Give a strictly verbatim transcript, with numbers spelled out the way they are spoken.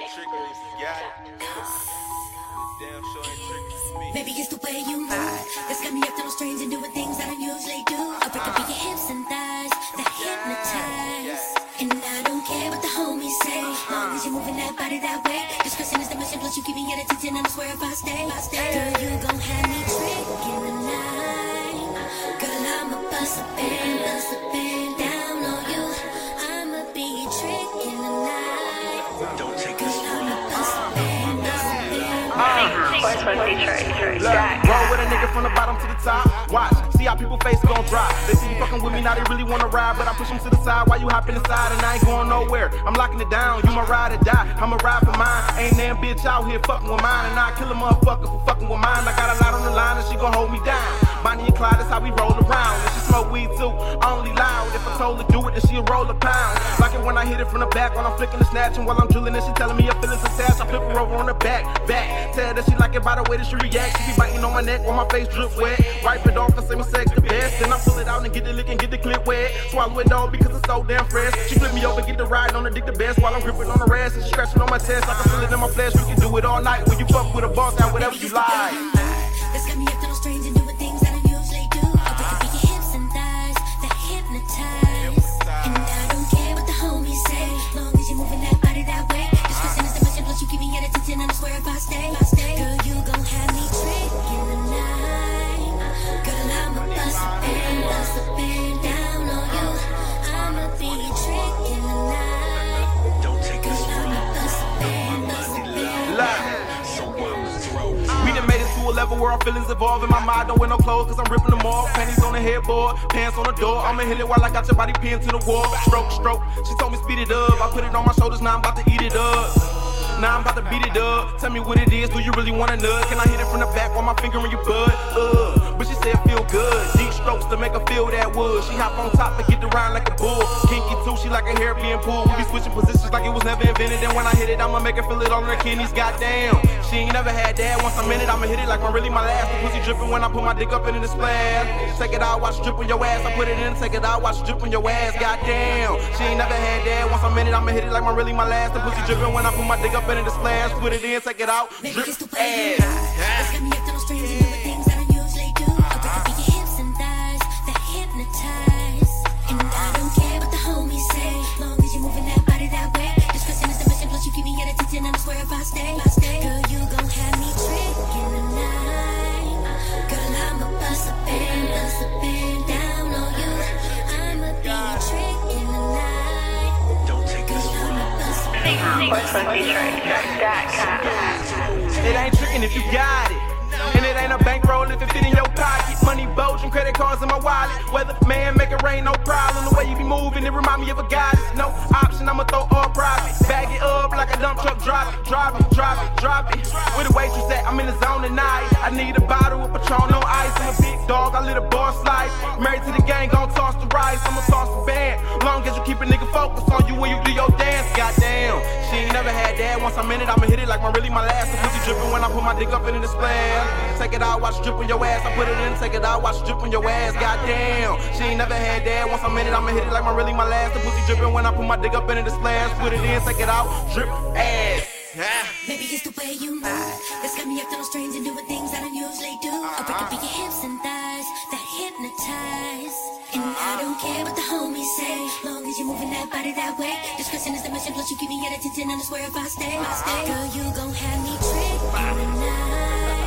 Maybe it's the way you move that's got me acting all strange and doing things I don't usually do. I break up your hips and thighs that hypnotize, and I don't care what the homies say, long as you're moving that body that way. Discretion is the mission, plus you keep me at attention, and I swear if I stay, I stay. Girl, you gon' have me tricking the night. Girl, I'ma bust a band, bust a band down on you. I'ma be tricking the night. Don't take Girl, this I'ma bust a band, bust a band. Roll with a nigga from the bottom to the top. Watch, see how people face gon' drop. They see you fucking with me, now they really wanna ride, but I push them to the side while you hopping inside, and I ain't going nowhere. I'm locking it down, you my ride or die. I'ma ride for mine. Ain't damn bitch out here fucking with mine, and I kill a motherfucker for fucking with mine. I got a lot on the line, and she gon' hold me down. Bonnie and Clyde, that's how we roll around. And she smoke weed too, only loud. If I told her do it, then she'll roll a pound. Like it when I hit it from the back, when I'm flicking the snatch, and while I'm drilling it, she telling me her feelings attached. I flip her over on the back, back. Tell her that she like it by the way that she reacts. She be biting on my neck while my face drip wet. Wipe it off, cause same sex the best. Then I pull it out and get the lick and get the clip wet. Swallow it all because it's so damn fresh. She flip me over, get the ride on the dick the best. While I'm gripping on her ass and she scratching on my chest. I can feel it in my flesh, we can do it all night. When you fuck with a boss, now whatever you like. That's got me acting all strange and doing things I don't usually do. I break up your hips and thighs that hypnotize, and I don't care what the homies say, long as you're moving that body that way. Discretion is the mission, plus you keep me at attention, and I swear if I stay, I stay. Girl, you gon' have me tricking the night. Girl, I'ma bust a band, bust a band down on you. I'ma be tricking the night. Don't take this Girl, from I'ma bust a band, bust a band. Look. So well, throw. We done made it to a level where our feelings evolve. In my mind, don't wear no clothes, cause I'm ripping them off. Panties on the headboard, pants on the door. I'ma hit it while I got your body pinned to the wall. Stroke, stroke, she told me speed it up. I put it on my shoulders, now I'm about to eat it up. Now I'm about to beat it up. Tell me what it is, do you really wanna nut? Can I hit it from the back while my finger in your butt? Uh, but she said feel good. Deep strokes to make her feel that wood. She hop on top and get the ride like a bull. Kinky too, she like a hairpin pool. We be switching positions like it was never invented. And when I hit it, I'ma make her feel it all in her kidneys. Goddamn, she ain't never had that. Once I'm in it, I'ma hit it like my really my last. The pussy dripping when I put my dick up in the splash. Take it out, watch it drip on your ass. I put it in, take it out, watch it drip on your ass. Goddamn, she ain't never had that. Once I'm in it, I'ma hit it like my really my last. The pussy dripping when I put my dick up in the splash. Put it in, take it out, Maybe drip it's the way you ass. move that's got me acting all strange and doing things I don't usually do. I break up your hips and thighs that hypnotize, and I don't care what the homies say, long as you're moving that body that way. Discretion is the mission, plus you keep me at attention, and I swear if I stay, I stay. Girl, you gon' have me tricking the night. Girl, I'ma bust a band, bust a band down on you. I'ma be tricking the night. Don't take this Girl, I'ma bust a band. It ain't tricking if you got it. And it ain't a bankroll if it fit in your pocket. Money, boats, and credit cards in my wallet. Weather, man, make it rain, no problem. The way you be moving, it remind me of a goddess. No option, I'ma throw all profit. Bag it up like a dump truck, drop it, drop it, drop it, drop it. Where the waitress at? I'm in the zone tonight. I need a bottle of Patron, no ice. I'm a big dog, I live a boss life. Married to the gang, gon' toss the rice. I'ma toss the band. Long as you keep a nigga focused on you when you do your dance. Goddamn, she ain't never had that. Once I'm in it, I'ma hit it like my really my last. The pussy dripping when I put my dick up in the display. Take it out, watch it drip on your ass. I put it in, take it out, watch it drip on your ass. Goddamn, she ain't never had that. Once I'm in it, I'ma hit it like my really my last. The pussy dripping when I put my dick up in the splash. Put it in, take it out, drip ass. Maybe it's the way you move that's got me acting all strange and doing things I don't usually do. I break up your hips and thighs that hypnotize, and I don't care what the homies say, long as you're moving that body that way. Discretion is the mission, plus you keep me at attention, and I swear if I stay, I stay. Girl, you gon' have me tricking the night.